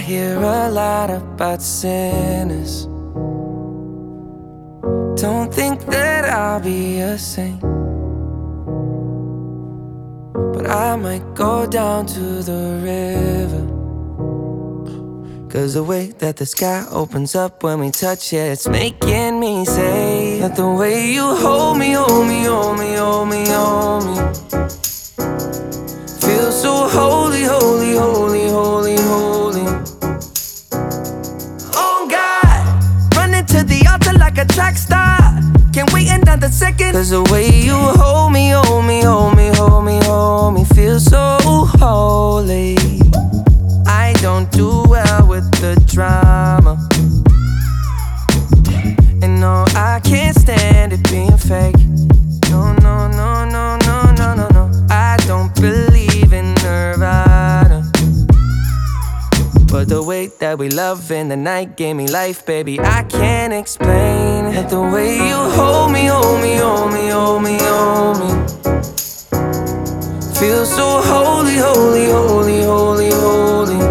hear a lot about sinners. Don't think that I'll be a saint, but I might go down to the river. 'Cause the way that the sky opens up when we touch it, it's making me say that the way you hold me, hold me, hold me, hold me, hold me, feels so holy, holy, holy, holy, holy. Oh God, running to the altar like a track star. Can't wait another second. 'Cause the way you hold me, hold me, hold me, hold me, hold me, feels so holy. I don't do well with the drama, and no, I can't stand it being fake. No, no, no, no, no, no, no, no. I don't believe in Nirvana, but the way that we love in the night gave me life, baby. I can't explain it. The way you hold me, hold me, hold me, hold me, hold me, feels so holy, holy, holy, holy, holy.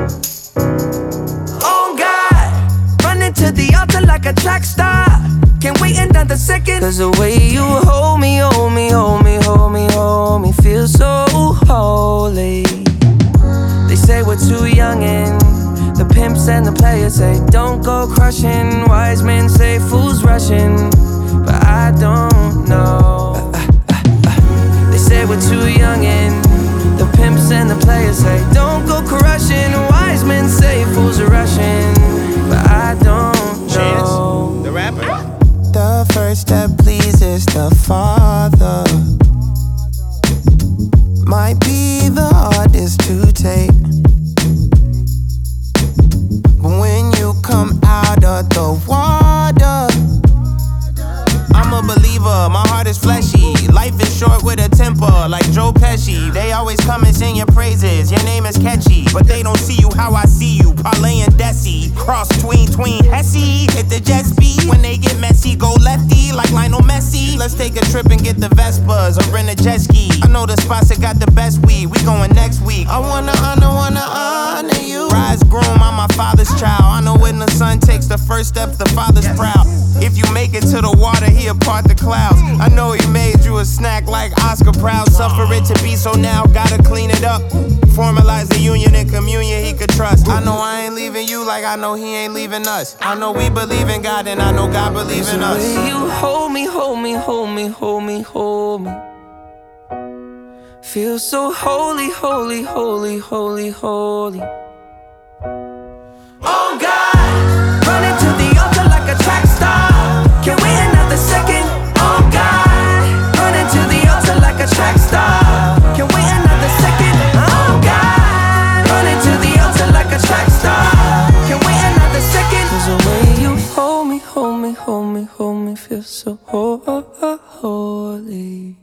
To the altar like a track star. Can't wait another second. 'Cause the way you hold me, hold me, hold me, hold me, hold me, feels so holy. They say we're too young and the pimps and the players say don't go crushing. Wise men say fools rushing, but I don't know. They say we're too young and the pimps and the players say don't go crushing. Wise men say fools are rushing, but I don't know. Chance, the rapper. The first step pleases the Father, might be the hardest to take, but when you come out of the water, I'm a believer, my heart is fleshy. Life is short with a temper, like Joe Pesci. They always come and sing your praises, your name is catchy, but they don't see you how I see you. Parlay and Desi, cross tween Hesse. Hit the jet speed, when they get messy, go lefty like Lionel Messi. Let's take a trip and get the Vespas or rent a jet ski. I know the spots that got the best weed, we going next week. I wanna honor you. Rise groom, I'm my father's child. I know when the son takes the first step, the father's proud. If you make it to the water, he'll part the clouds. I know he made you a snack like Oscar Proud. Suffer it to be so now, gotta clean it up. Formalize the union and communion he could trust. I know I ain't leaving you like I know he ain't leaving us. I know we believe in God and I know God believes in us. The way you hold me, hold me, hold me, hold me, hold me, feels so holy, holy, holy, holy, holy. Oh God, running to the altar like a track star. Can't wait another second. Oh God, running to the altar like a track star. Can't wait another second. Oh God, running to the altar like a track star. Can't wait another second. 'Cause the way you hold me, hold me, hold me, hold me, feels so holy.